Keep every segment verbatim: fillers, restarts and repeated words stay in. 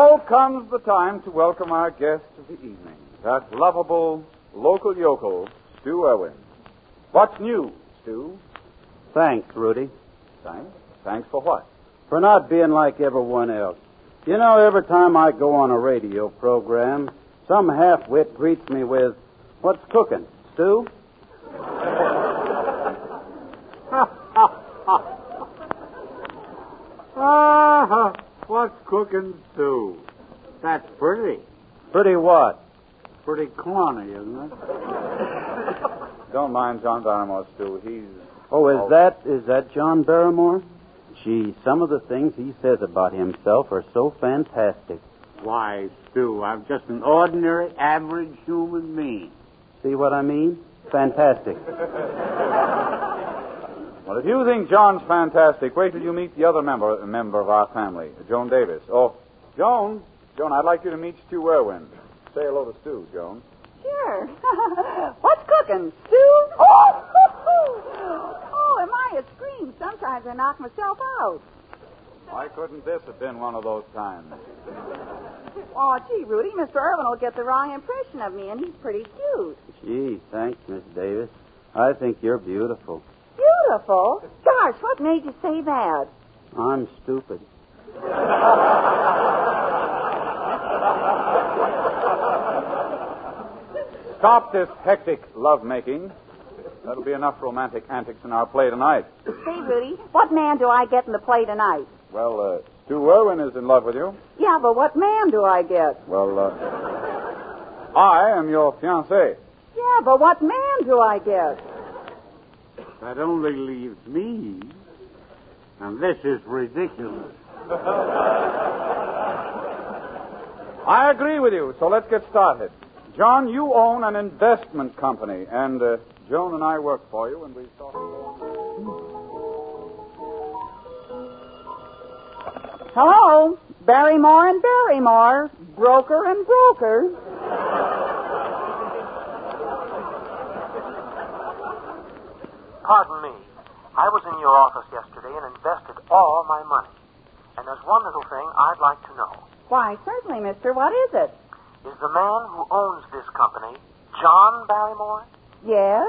So comes the time to welcome our guest of the evening, that lovable local yokel, Stu Irwin. What's new, Stu? Thanks, Rudy. Thanks? Thanks for what? For not being like everyone else. You know, every time I go on a radio program, some half-wit greets me with, "What's cooking, Stu?" Ah, what's cooking, Stu? That's pretty. Pretty what? Pretty corny, isn't it? Don't mind John Barrymore, Stu. He's... Oh, is that is that John Barrymore? Gee, some of the things he says about himself are so fantastic. Why, Stu, I'm just an ordinary, average human being. See what I mean? Fantastic. Well, if you think John's fantastic, wait till you meet the other member member of our family, Joan Davis. Oh, Joan, Joan, I'd like you to meet Stu Irwin. Say hello to Stu, Joan. Sure. What's cooking, Stu? Oh, oh, am I a scream? Sometimes I knock myself out. Why couldn't this have been one of those times? Oh, gee, Rudy, Mister Irwin will get the wrong impression of me, and he's pretty cute. Gee, thanks, Miss Davis. I think you're beautiful. Beautiful? Gosh, what made you say that? I'm stupid. Stop this hectic lovemaking. That'll be enough romantic antics in our play tonight. Say, Rudy, what man do I get in the play tonight? Well, uh, Stu Irwin is in love with you. Yeah, but what man do I get? Well, uh, I am your fiancé. Yeah, but what man do I get? That only leaves me. And this is ridiculous. I agree with you, so let's get started. John, you own an investment company, and uh, Joan and I work for you, and we thought... Hello, Barrymore and Barrymore, broker and broker. Pardon me. I was in your office yesterday and invested all my money. And there's one little thing I'd like to know. Why, certainly, mister. What is it? Is the man who owns this company John Barrymore? Yes?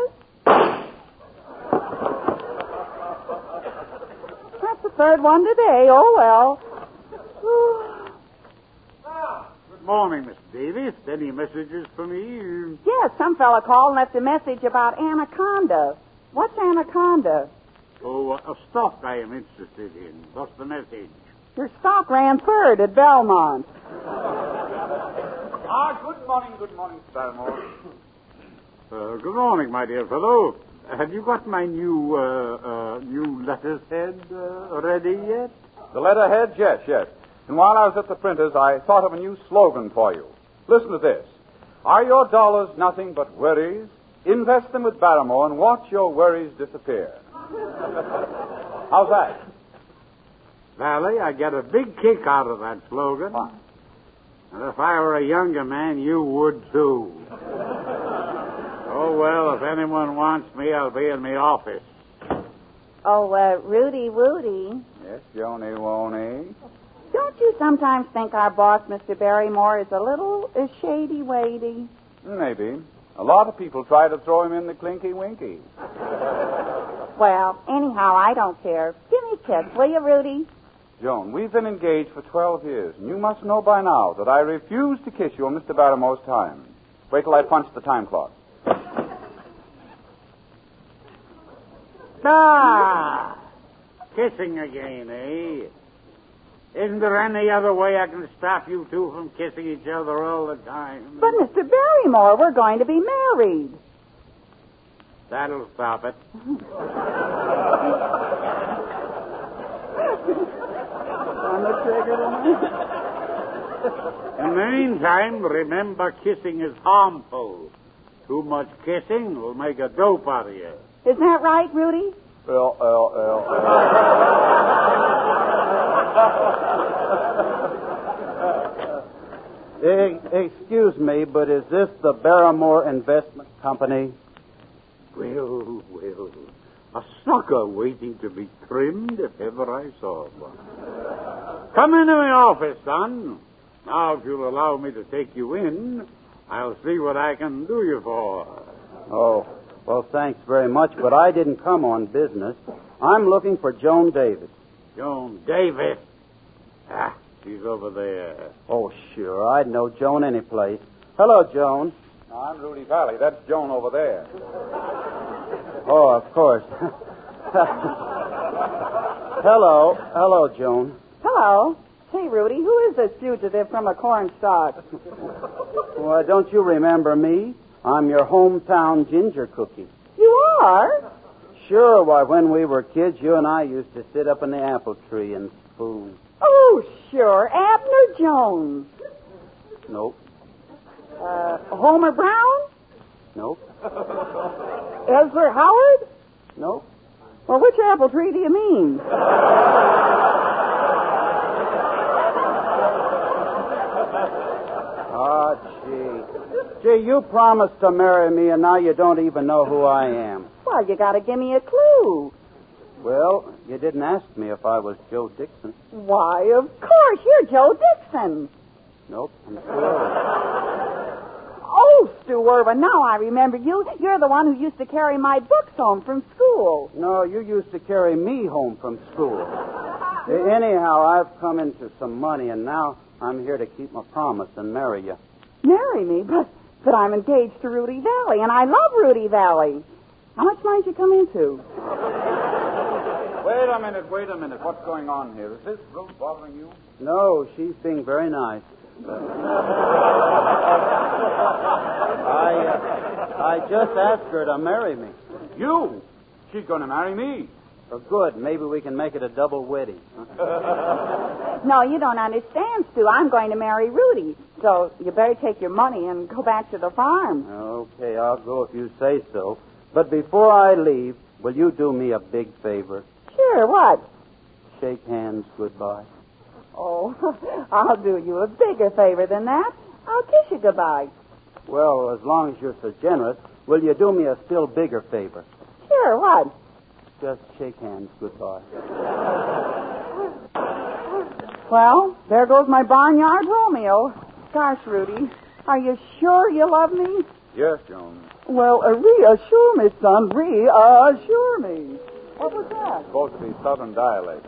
That's the third one today. Oh, well. Good morning, Miss Davis. Any messages for me? Yes, some fella called and left a message about Anaconda. What's Anaconda? Oh, a stock I am interested in. What's the message? Your stock ran third at Belmont. Ah, good morning, good morning, Barrymore. Uh, good morning, my dear fellow. Have you got my new, uh, uh, new letter's head uh, ready yet? The letterhead? Yes, yes. And while I was at the printers, I thought of a new slogan for you. Listen to this. Are your dollars nothing but worries? Invest them with Barrymore and watch your worries disappear. How's that? Valley, I get a big kick out of that slogan. Fine. And if I were a younger man, you would too. Oh, well, if anyone wants me, I'll be in my office. Oh, uh, Rudy Woody. Yes, Joni Woney. Don't you sometimes think our boss, Mister Barrymore, is a little uh, shady-wady? Maybe. A lot of people try to throw him in the clinky-winky. Well, anyhow, I don't care. Give me a kiss, will you, Rudy? Joan, we've been engaged for twelve years, and you must know by now that I refuse to kiss you on Mister Barrymore's time. Wait till I punch the time clock. Ah! Kissing again, eh? Isn't there any other way I can stop you two from kissing each other all the time? But, Mister Barrymore, we're going to be married. That'll stop it. On the trigger tonight. In the meantime, remember kissing is harmful. Too much kissing will make a dope out of you. Isn't that right, Rudy? L, L, L, Eh, excuse me, but is this the Barrymore Investment Company? Well, well, a sucker waiting to be trimmed if ever I saw one. Come into my office, son. Now, if you'll allow me to take you in, I'll see what I can do you for. Oh, well, thanks very much, but I didn't come on business. I'm looking for Joan Davis. Joan Davis? Ah, she's over there. Oh, sure. I'd know Joan any place. Hello, Joan. I'm Rudy Valley. That's Joan over there. Oh, of course. Hello. Hello, Joan. Hello. Hey, Rudy, who is this fugitive from a cornstalk? Why, don't you remember me? I'm your hometown ginger cookie. You are? Sure. Why, when we were kids, you and I used to sit up in the apple tree and spoon. Oh, sure. Abner Jones. Nope. Uh, Homer Brown? Nope. Ezra Howard? Nope. Well, which apple tree do you mean? Ah, gee. Gee, you promised to marry me, and now you don't even know who I am. Well, you gotta give me a clue. Well, you didn't ask me if I was Joe Dixon. Why, of course, you're Joe Dixon. Nope, I'm sure. Oh, Stu Irvin, now I remember you. You're the one who used to carry my books home from school. No, you used to carry me home from school. Anyhow, I've come into some money, and now I'm here to keep my promise and marry you. Marry me? But, but I'm engaged to Rudy Valley, and I love Rudy Valley. How much money did you come into? Wait a minute, wait a minute. What's going on here? Is this Ruth bothering you? No, she's being very nice. I, uh, I just asked her to marry me. You? She's going to marry me. Oh, good. Maybe we can make it a double wedding. No, you don't understand, Stu. I'm going to marry Rudy. So you better take your money and go back to the farm. Okay, I'll go if you say so. But before I leave, will you do me a big favor? Sure, what? Shake hands goodbye. Oh, I'll do you a bigger favor than that. I'll kiss you goodbye. Well, as long as you're so generous, will you do me a still bigger favor? Sure, what? Just shake hands goodbye. Well, there goes my barnyard Romeo. Gosh, Rudy, are you sure you love me? Yes, Joan. Well, uh, reassure me, son. Reassure me. What was that? Supposed to be Southern dialect.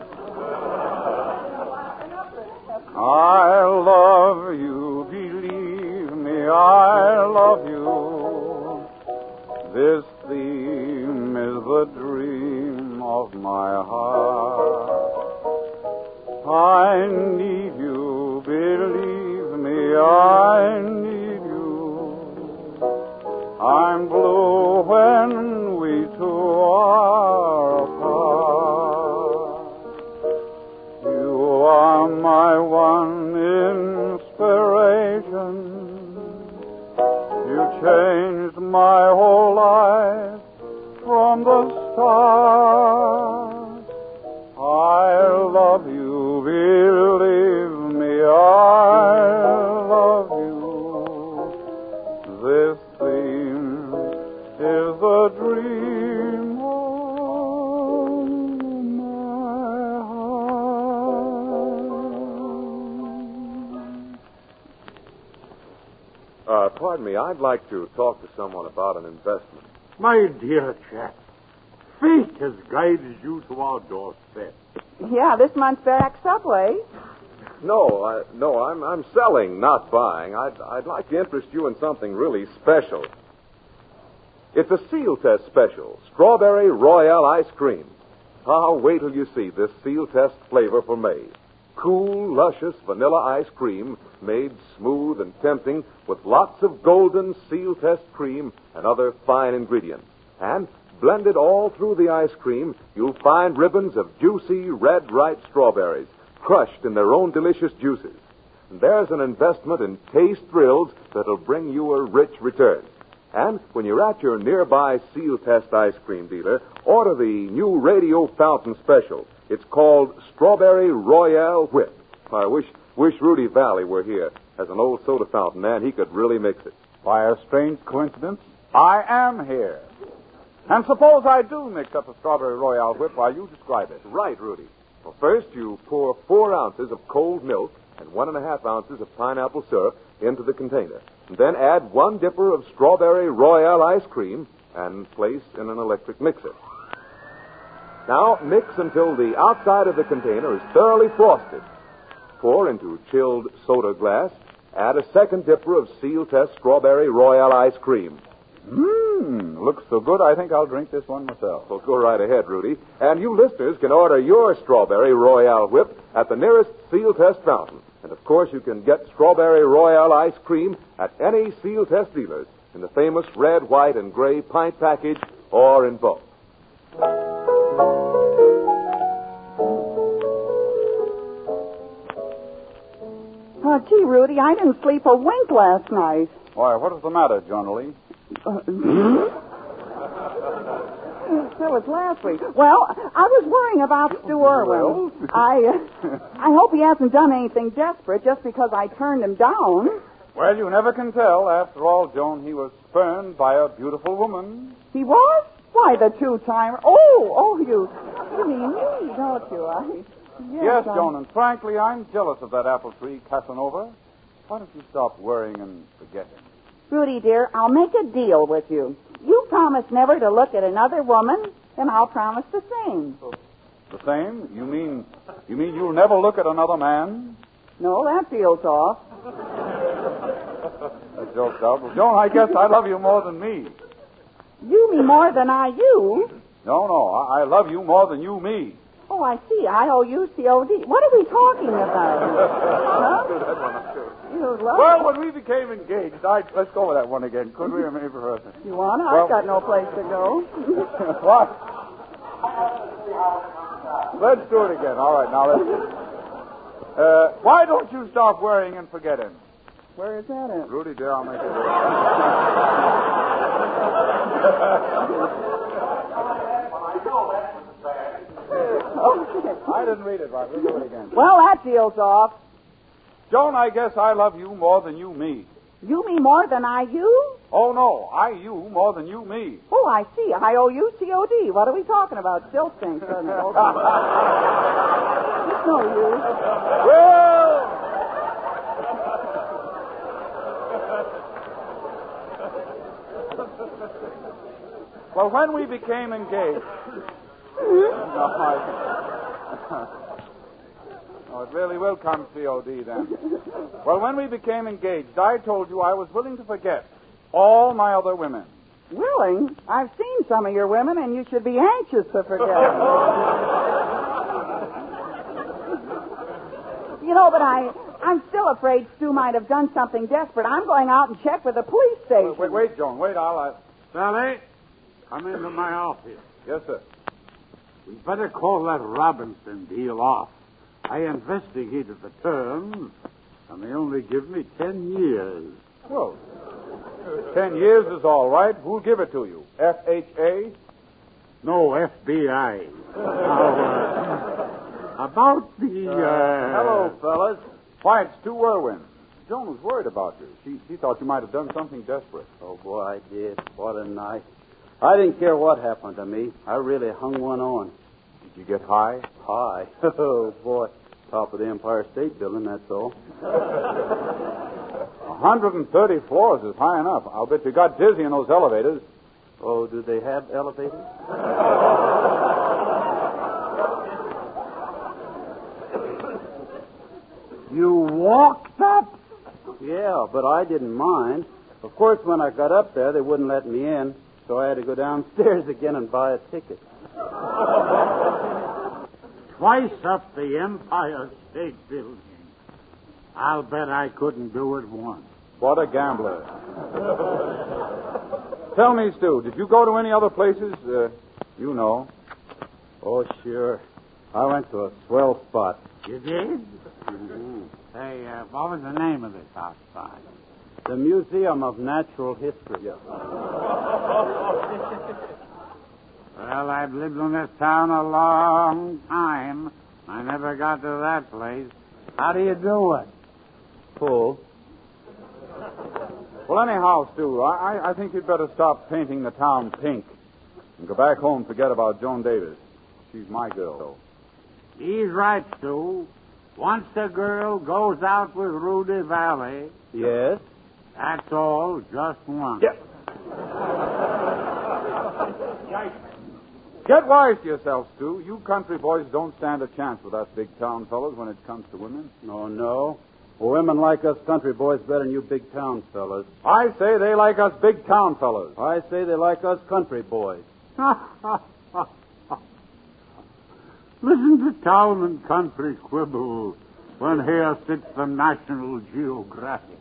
I love you, believe me, I love you. This theme is the dream of my heart. I need you, believe me, I need you. I'm blue when we two are apart. You are my one inspiration. You changed my whole life from the start. I love you, believe me, I love you. This theme is the dream of my heart. Uh, pardon me, I'd like to talk to someone about an investment. My dear chap, fate has guided you to our doorstep. Yeah, this month's back subway. No, I, no, I'm I'm selling, not buying. I'd I'd like to interest you in something really special. It's a seal test special, strawberry royale ice cream. Ah, wait till you see this seal test flavor for May. Cool, luscious vanilla ice cream made smooth and tempting with lots of golden seal test cream and other fine ingredients. And blended all through the ice cream, you'll find ribbons of juicy, red, ripe strawberries crushed in their own delicious juices. And there's an investment in taste thrills that'll bring you a rich return. And when you're at your nearby Seal Test ice cream dealer, order the new Radio Fountain Special. It's called Strawberry Royale Whip. I wish wish Rudy Valley were here. As an old soda fountain man, he could really mix it. By a strange coincidence, I am here. And suppose I do mix up a Strawberry Royale Whip while you describe it. Right, Rudy. Well, first, you pour four ounces of cold milk and one and a half ounces of pineapple syrup into the container. And then add one dipper of strawberry Royale ice cream and place in an electric mixer. Now mix until the outside of the container is thoroughly frosted. Pour into chilled soda glass. Add a second dipper of Seal Test Strawberry Royale ice cream. Mmm, looks so good, I think I'll drink this one myself. Well, go right ahead, Rudy. And you listeners can order your Strawberry Royale Whip at the nearest Seal Test fountain. And, of course, you can get Strawberry Royale ice cream at any Seal Test dealers in the famous red, white, and gray pint package or in both. Oh, gee, Rudy, I didn't sleep a wink last night. Why, what is the matter, Johnny? Uh, that was last week. Well, I was worrying about Stu Irwin. I, uh, I hope he hasn't done anything desperate just because I turned him down. Well, you never can tell. After all, Joan, he was spurned by a beautiful woman. He was? Why, the two-timer. Oh, oh, you, you mean me, don't you? I, yes, Yes, I- Joan, and frankly, I'm jealous of that apple tree, Casanova. Why don't you stop worrying and forget him? Rudy, dear, I'll make a deal with you. You promise never to look at another woman, and I'll promise the same. The same? You mean you mean you'll never look at another man? No, that feels off. That joke's out. Well, Joan, I guess I love you more than me. You me more than I you. No, no, I, I love you more than you me. Oh, I see. I O U C O D. What are we talking about? Huh? You love Well, when we became engaged, I let's go over that one again. Could we, or maybe for us? You want to? Well- I've got no place to go. What? Let's do it again. All right, now let's do it. Uh, why don't you stop worrying and forget him? Where is that at? Rudy, dear, I'll make it. Okay. I didn't read it right. We'll do it again. Well, that feels off. Joan, I guess I love you more than you me. You me more than I you? Oh, no, I you more than you me. Oh, I see. I O U C O D. What are we talking about? Still stinks, doesn't it? Okay. It's no use. Well... Well, when we became engaged... no, I... oh, it really will come C O D then. Well, when we became engaged, I told you I was willing to forget all my other women. Willing? I've seen some of your women, and you should be anxious to forget them. You know, but I, I'm still afraid Stu might have done something desperate. I'm going out and check with the police station. Wait, wait, Joan, wait, I'll... Uh... Sally, come into my office. Yes, sir. We better call that Robinson deal off. I investigated the terms, and they only give me ten years. Well, ten years is all right. Who'll give it to you? F H A? No, F B I. Now, uh, about the, uh... Hello, fellas. Why, it's Stu Irwin. Joan was worried about you. She, she thought you might have done something desperate. Oh, boy, I did. What a night. I didn't care what happened to me. I really hung one on. Did you get high? High. Oh, boy. Top of the Empire State Building, that's all. one hundred thirty floors is high enough. I'll bet you got dizzy in those elevators. Oh, do they have elevators? You walked up? Yeah, but I didn't mind. Of course, when I got up there, they wouldn't let me in, so I had to go downstairs again and buy a ticket. Twice up the Empire State Building. I'll bet I couldn't do it once. What a gambler. Tell me, Stu, did you go to any other places? Uh, you know. Oh, sure. I went to a swell spot. You did? Mm-hmm. Say, uh, what was the name of this outside? The Museum of Natural History. Well, I've lived in this town a long time. I never got to that place. How do you do it? Full. Well, anyhow, Stu, I, I think you'd better stop painting the town pink and go back home and forget about Joan Davis. She's my girl. He's right, Stu. Once a girl goes out with Rudy Valley, Yes? that's all, just once. Get, Get wise to yourself, Stu. You country boys don't stand a chance with us big town fellows when it comes to women. No, no. Well, women like us country boys better than you big town fellas. I say they like us big town fellows. I say they like us country boys. Listen to town and country quibble when here sits the National Geographic.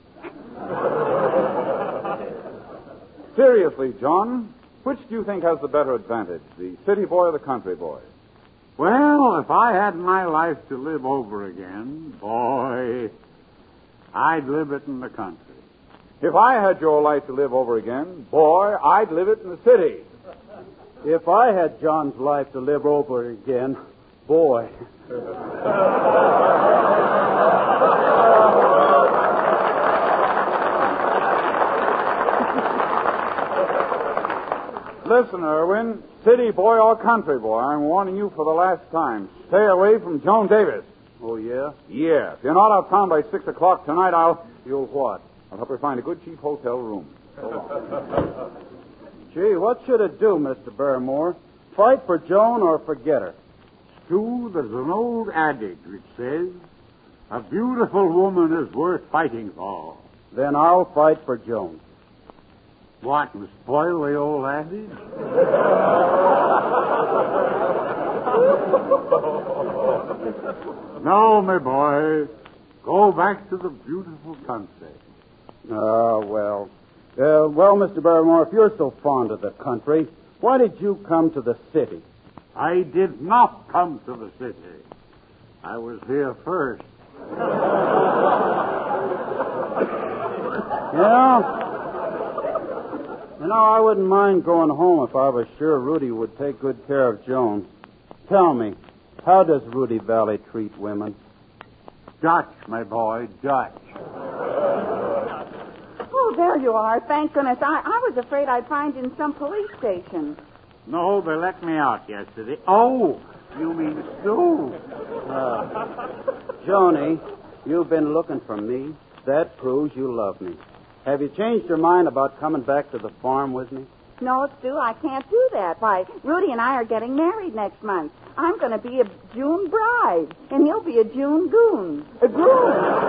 Seriously, John, which do you think has the better advantage, the city boy or the country boy? Well, if I had my life to live over again, boy, I'd live it in the country. If I had your life to live over again, boy, I'd live it in the city. If I had John's life to live over again, boy. Listen, Irwin, city boy or country boy, I'm warning you for the last time. Stay away from Joan Davis. Oh, yeah? Yeah, if you're not out of town by six o'clock tonight, I'll... You'll what? I'll help her find a good cheap hotel room. So long. Gee, what should it do, Mister Barrymore? Fight for Joan or forget her? Stu, there's an old adage which says, a beautiful woman is worth fighting for. Then I'll fight for Joan. What, and spoil the old adage? No, my boy. Go back to the beautiful country. Oh, well. Uh, well, Mister Barrymore, if you're so fond of the country, why did you come to the city? I did not come to the city. I was here first. You know, you know, I wouldn't mind going home if I was sure Rudy would take good care of Joan. Tell me, how does Rudy Valley treat women? Dutch, my boy, Dutch. Oh, there you are. Thank goodness. I, I was afraid I'd find you in some police station. No, they let me out yesterday. Oh, you mean Stu? Uh, Joni, you've been looking for me. That proves you love me. Have you changed your mind about coming back to the farm with me? No, Stu, I can't do that. Why, Rudy and I are getting married next month. I'm going to be a June bride, and he'll be a June goon. A goon?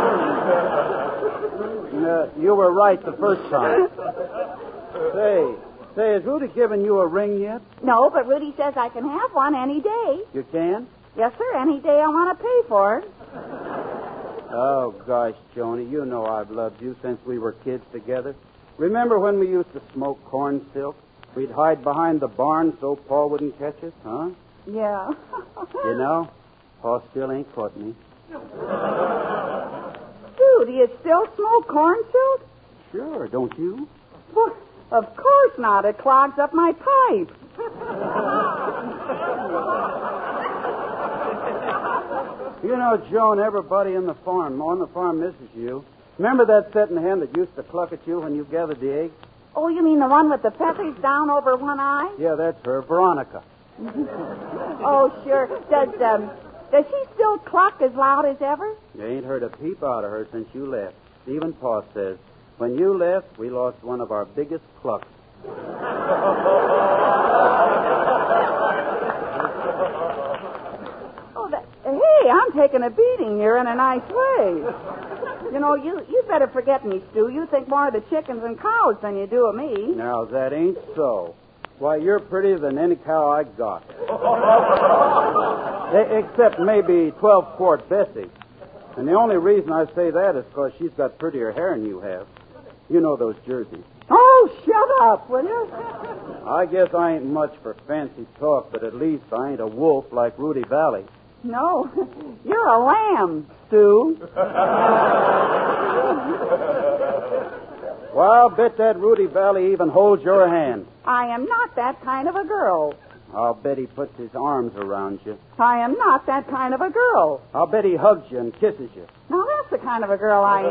Uh, you were right the first time. Say, say, has Rudy given you a ring yet? No, but Rudy says I can have one any day. You can? Yes, sir, any day I want to pay for it. Oh, gosh, Joni, you know I've loved you since we were kids together. Remember when we used to smoke corn silk? We'd hide behind the barn so Paul wouldn't catch us, huh? Yeah. You know, Paul still ain't caught me. Stu, do you still smoke corn silk? Sure, don't you? Well, of course not. It clogs up my pipe. You know, Joan, everybody in the farm, on the farm misses you. Remember that setting hen that used to cluck at you when you gathered the eggs? Oh, you mean the one with the feathers down over one eye? Yeah, that's her, Veronica. Oh, sure. Does, um, does she still cluck as loud as ever? You ain't heard a peep out of her since you left. Even Pa says, when you left, we lost one of our biggest clucks. Oh, that, hey, I'm taking a beating here in a nice way. You know, you you better forget me, Stu. You think more of the chickens and cows than you do of me. Now, that ain't so. Why, you're prettier than any cow I got. E- Except maybe twelve-quart Bessie. And the only reason I say that is because she's got prettier hair than you have. You know those jerseys. Oh, shut up, will you? I guess I ain't much for fancy talk, but at least I ain't a wolf like Rudy Valley. No, you're a lamb, Stu. Well, I'll bet that Rudy Valley even holds your hand. I am not that kind of a girl. I'll bet he puts his arms around you. I am not that kind of a girl. I'll bet he hugs you and kisses you. Now, that's the kind of a girl I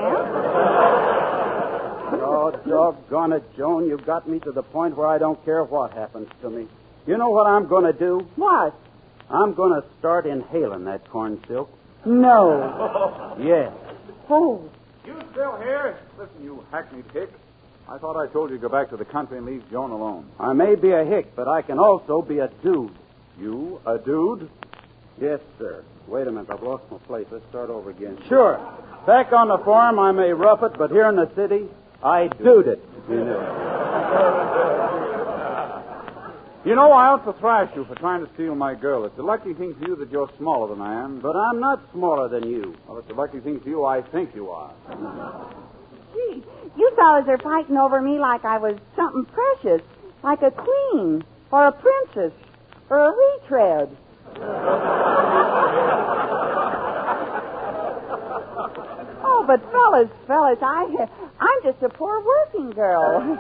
am. Oh, doggone it, Joan. You've got me to the point where I don't care what happens to me. You know what I'm going to do? What? I'm going to start inhaling that corn silk. No. Yes. Oh. You still here? Listen, you hackneyed hick. I thought I told you to go back to the country and leave Joan alone. I may be a hick, but I can also be a dude. You, a dude? Yes, sir. Wait a minute. I've lost my place. Let's start over again. Sure. Back on the farm, I may rough it, but here in the city, I dude it. You know. You know, I ought to thrash you for trying to steal my girl. It's a lucky thing for you that you're smaller than I am. But I'm not smaller than you. Well, it's a lucky thing for you I think you are. Gee, you fellas are fighting over me like I was something precious, like a queen or a princess or a retread. Oh, but fellas, fellas, I, I'm just a poor working girl.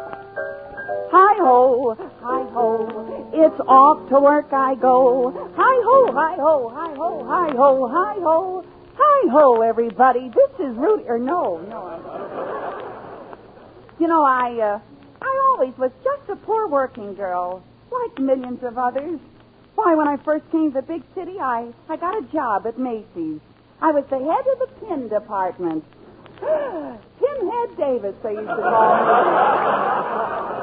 Hi-ho, hi-ho, it's off to work I go. Hi-ho, hi-ho, hi-ho, hi-ho, hi-ho, hi-ho, everybody. This is Rudy, or no, no. You know, I, uh, I always was just a poor working girl, like millions of others. Why, when I first came to the big city, I, I got a job at Macy's. I was the head of the pin department. Pinhead Davis, they used to call me.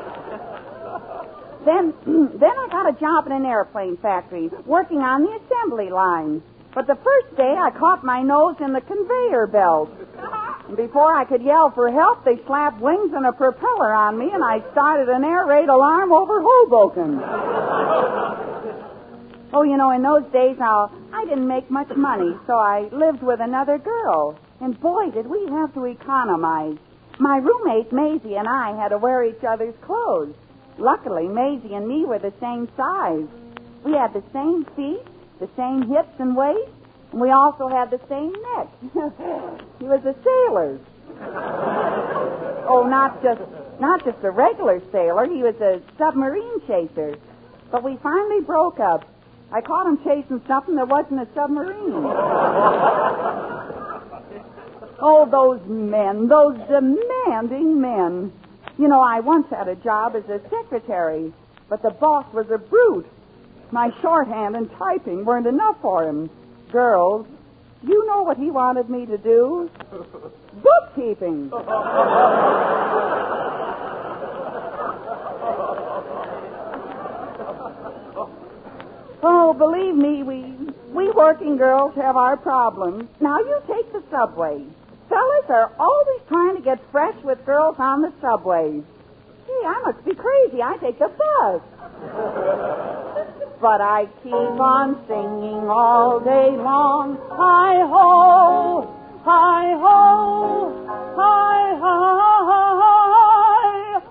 Then, then I got a job in an airplane factory, working on the assembly line. But the first day, I caught my nose in the conveyor belt. And before I could yell for help, they slapped wings and a propeller on me, and I started an air raid alarm over Hoboken. Oh, you know, in those days, now, I didn't make much money, so I lived with another girl. And boy, did we have to economize. My roommate, Maisie, and I had to wear each other's clothes. Luckily, Maisie and me were the same size. We had the same feet, the same hips and waist, and we also had the same neck. He was a sailor. Oh, not just not just a regular sailor. He was a submarine chaser. But we finally broke up. I caught him chasing something that wasn't a submarine. Oh, those men, those demanding men. You know, I once had a job as a secretary, but the boss was a brute. My shorthand and typing weren't enough for him. Girls, you know what he wanted me to do? Bookkeeping. Oh, believe me, we we working girls have our problems. Now, you take the subway. Fellas are always trying to get fresh with girls on the subways. Gee, I must be crazy. I take the bus. But I keep on singing all day long. Hi-ho, hi-ho, hi-hi.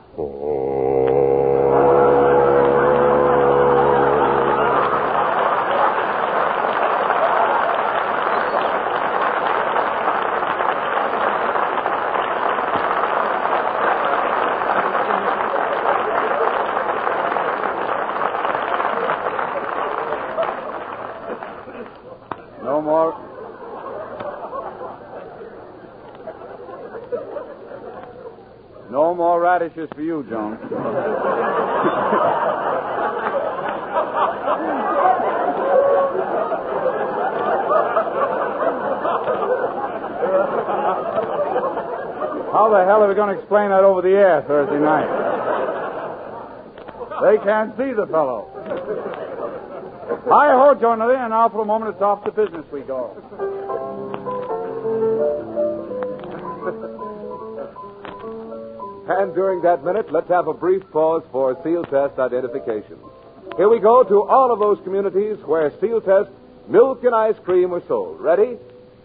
No more. No more radishes for you, Joan. How the hell are we going to explain that over the air Thursday night? They can't see the fellow. Hi-ho, Joan, and now for a moment it's off to business we go. And during that minute, let's have a brief pause for seal test identification. Here we go to all of those communities where seal test milk and ice cream are sold. Ready?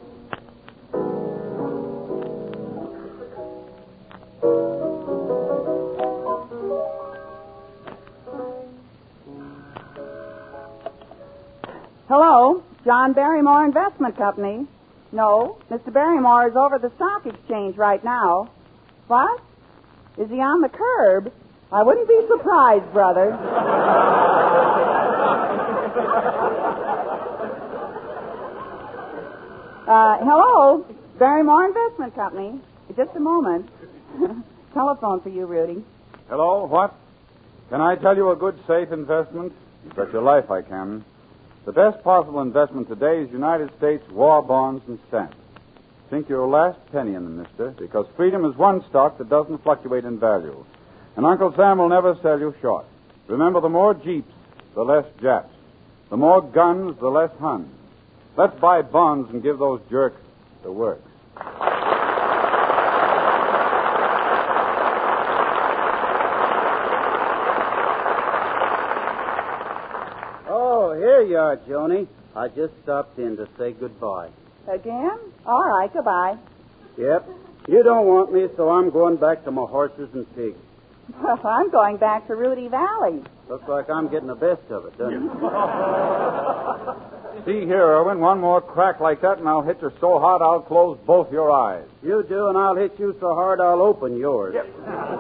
Hello, John Barrymore Investment Company. No, Mister Barrymore is over at the stock exchange right now. What? Is he on the curb? I wouldn't be surprised, brother. uh, hello, Barrymore Investment Company. Just a moment. Telephone for you, Rudy. Hello, what? Can I tell you a good, safe investment? You bet your life I can. The best possible investment today is United States war bonds and stamps. Sink your last penny in them, mister, because freedom is one stock that doesn't fluctuate in value. And Uncle Sam will never sell you short. Remember, the more Jeeps, the less Japs. The more guns, the less Huns. Let's buy bonds and give those jerks the works. Oh, here you are, Joni. I just stopped in to say goodbye. Again? All right, goodbye. Yep. You don't want me, so I'm going back to my horses and pigs. Well, I'm going back to Rudy Valley. Looks like I'm getting the best of it, doesn't it? See here, Irwin, one more crack like that, and I'll hit you so hard I'll close both your eyes. You do, and I'll hit you so hard I'll open yours. Yep.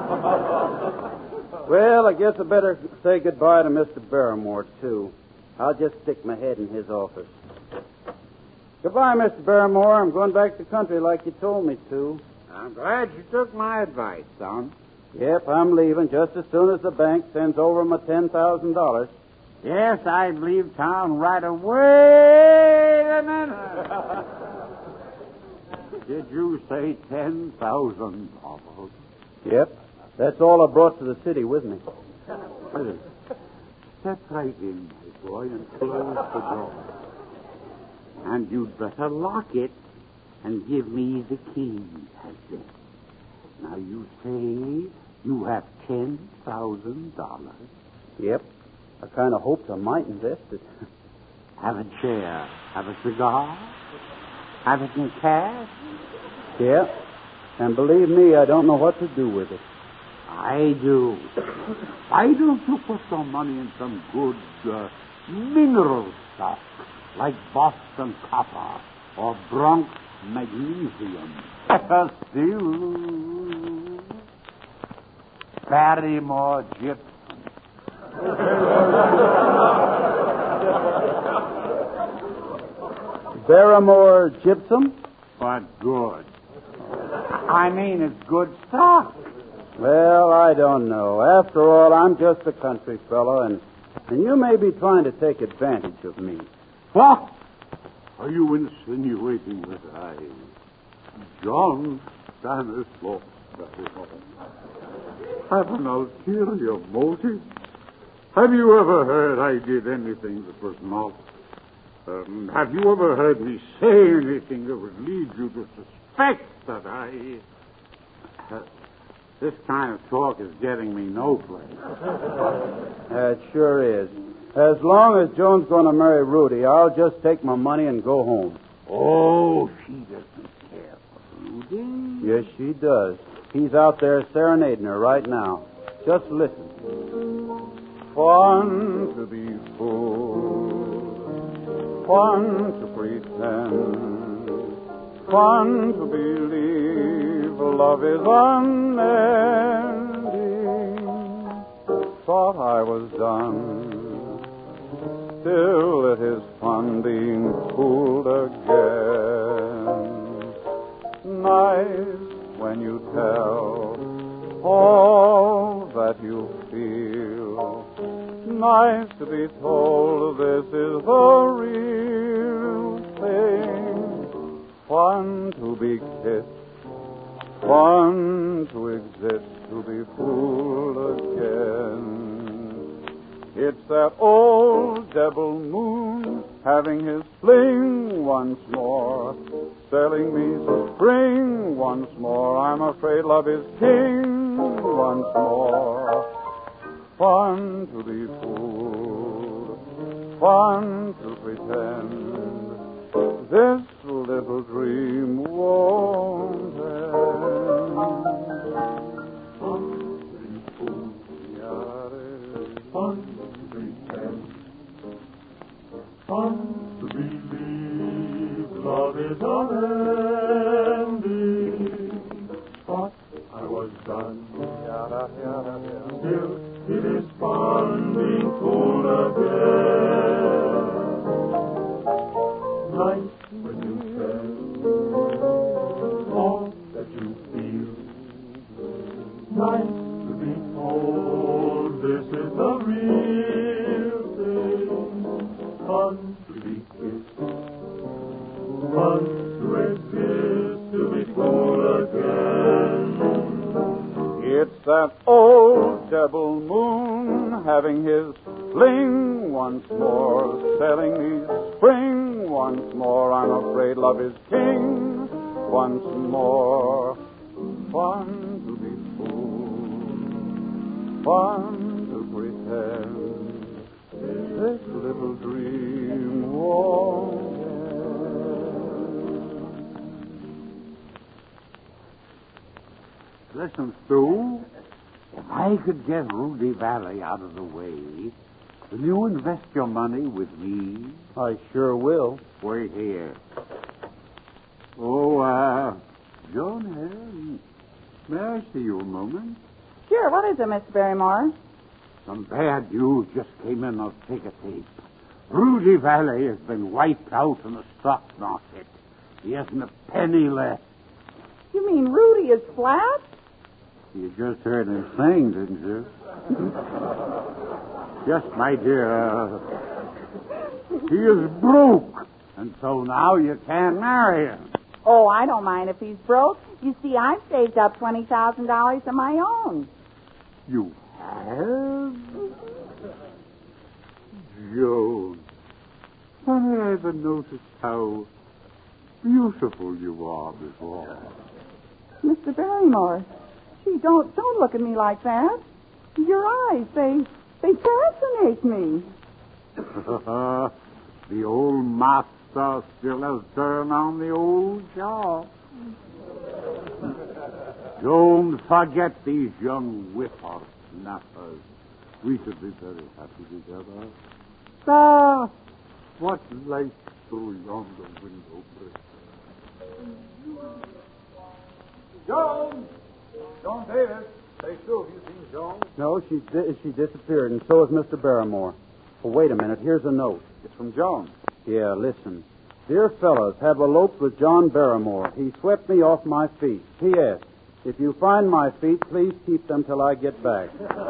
Well, I guess I better say goodbye to Mister Barrymore, too. I'll just stick my head in his office. Goodbye, Mister Barrymore. I'm going back to the country like you told me to. I'm glad you took my advice, son. Yep, I'm leaving just as soon as the bank sends over my ten thousand dollars. Yes, I'd leave town right away. A minute. Did you say ten thousand dollars? Yep. That's all I brought to the city with me. Well, step right in, my boy, and close the door. And you'd better lock it and give me the key, I said. Now, you say you have ten thousand dollars. Yep. I kind of hoped I might invest it. Have a chair. Have a cigar. Have it in cash. Yeah. And believe me, I don't know what to do with it. I do. Why don't you put some money in some good uh, mineral stock, like Boston Copper or Bronx Magnesium? Still, Barrymore Gypsum. Barrymore Gypsum? What good? I mean, it's good stock. Well, I don't know. After all, I'm just a country fellow, and, and you may be trying to take advantage of me. What? Are you insinuating that I, John Stanislaus Barrymore, have an ulterior motive? Have you ever heard I did anything that was not? Um, have you ever heard me say anything that would lead you to suspect that I... Uh, this kind of talk is getting me no place. It sure is. As long as Joan's going to marry Rudy, I'll just take my money and go home. Oh, she doesn't care for Rudy. Yes, she does. He's out there serenading her right now. Just listen. Fun to be fooled, fun to pretend, fun to believe love is unending. Thought I was done, still it is fun being fooled again. Nice when you tell all that you feel. Nice to be told this is the real thing. Fun to be kissed, fun to exist, to be fooled again. It's that old devil moon having his fling once more, selling me the spring once more. I'm afraid love is king once more. Fun to be fooled, fun to pretend. This little dream won't end. Fun to be fooled, fun to pretend. Fun to believe love is unending. Thought I was done. Still, it is fun being fooled again. Nice when you tell all that you feel. Nice to be told this is the real thing. Fun that old double moon, having his fling once more, sailing the spring once more. I'm afraid love is king once more. Fun to be fooled, fun to pretend, this little dream won't end. Listen, Stu, if I could get Rudy Valley out of the way, will you invest your money with me? I sure will. Wait here. Oh, uh, Joan here. May I see you a moment? Sure, what is it, Mister Barrymore? Some bad news just came in on ticker tape. Rudy Valley has been wiped out in the stock market. He hasn't a penny left. You mean Rudy is flat? You just heard him sing, didn't you? Yes, my dear. Uh, he is broke, and so now you can't marry him. Oh, I don't mind if he's broke. You see, I've saved up twenty thousand dollars of my own. You have? Joan, have I ever noticed how beautiful you are before? Mister Barrymore, gee, don't don't look at me like that. Your eyes, they they fascinate me. The old master still has turn on the old job. Don't forget these young whippersnappers. We should be very happy together. Ah, what light through yonder window breaks. Joan! Joan Davis. Say, Sue, have you seen Joan? No, she's di- she disappeared, and so has Mister Barrymore. Oh, wait a minute. Here's a note. It's from Joan. Yeah, listen. Dear fellas, have eloped with John Barrymore. He swept me off my feet. P S. If you find my feet, please keep them till I get back.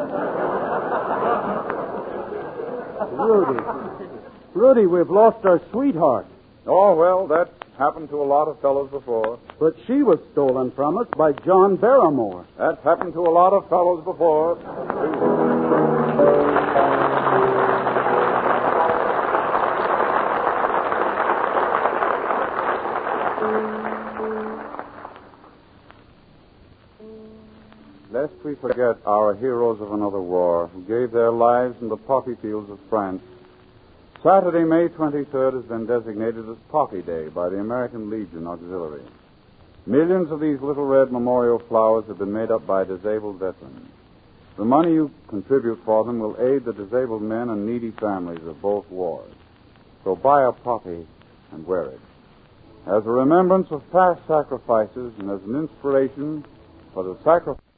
Rudy. Rudy, we've lost our sweetheart. Oh, well, that happened to a lot of fellows before. But she was stolen from us by John Barrymore. That's happened to a lot of fellows before. Lest we forget our heroes of another war who gave their lives in the poppy fields of France, Saturday, May twenty-third, has been designated as Poppy Day by the American Legion Auxiliary. Millions of these little red memorial flowers have been made up by disabled veterans. The money you contribute for them will aid the disabled men and needy families of both wars. So buy a poppy and wear it. As a remembrance of past sacrifices and as an inspiration for the sacrifice